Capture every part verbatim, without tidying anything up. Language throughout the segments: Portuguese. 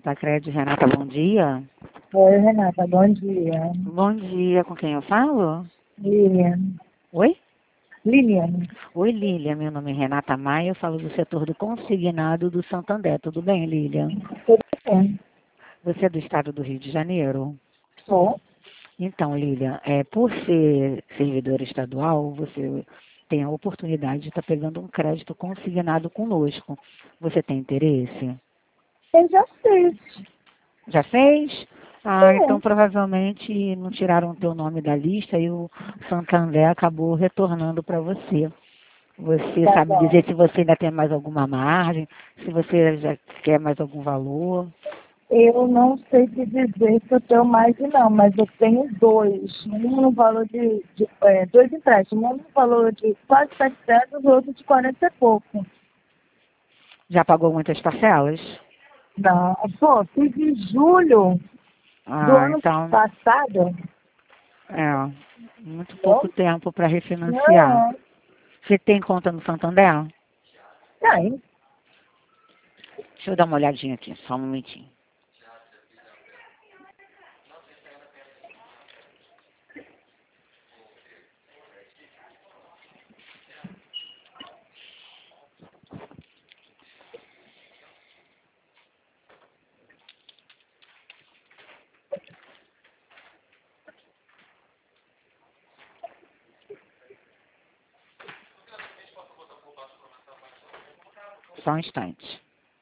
Santacred, Renata, bom dia. Oi, Renata, bom dia. Bom dia, com quem eu falo? Lilian. Oi? Lilian. Oi, Lília, meu nome é Renata Maia, eu falo do setor do consignado do Santander. Tudo bem, Lília? Tudo bem? Você é do estado do Rio de Janeiro? Sou. Então, Lília, é, por ser servidora estadual, você tem a oportunidade de estar pegando um crédito consignado conosco. Você tem interesse? Eu já fiz. Já fez? Ah, então Sim. provavelmente não tiraram o teu nome da lista e o Santander acabou retornando para você. Você Tá sabe bom. dizer se você ainda tem mais alguma margem, se você já quer mais algum valor? Eu não sei te dizer se eu tenho mais de não, mas eu tenho dois. Um no valor de, de é, dois empréstimos. Um no valor de quase setecentos e o outro de quarenta e pouco. Já pagou muitas parcelas? Não. Pô, fiz em julho do Ah, ano então, passado. é, muito pouco Não? tempo para refinanciar. Não. Você tem conta no Santander? Tem. Deixa eu dar uma olhadinha aqui, só um momentinho. Só um instante.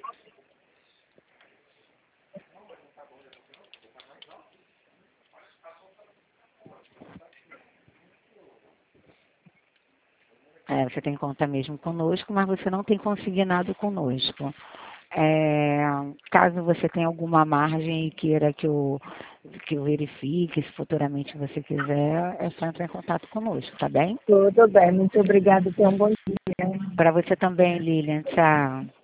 É, você tem conta mesmo conosco, mas você não tem consignado conosco. É, caso você tenha alguma margem e queira que eu, que eu verifique, se futuramente você quiser, é só entrar em contato conosco, tá bem? Tudo bem. Muito obrigada. Tenha um bom dia. Para você também, Lilian. Tchau.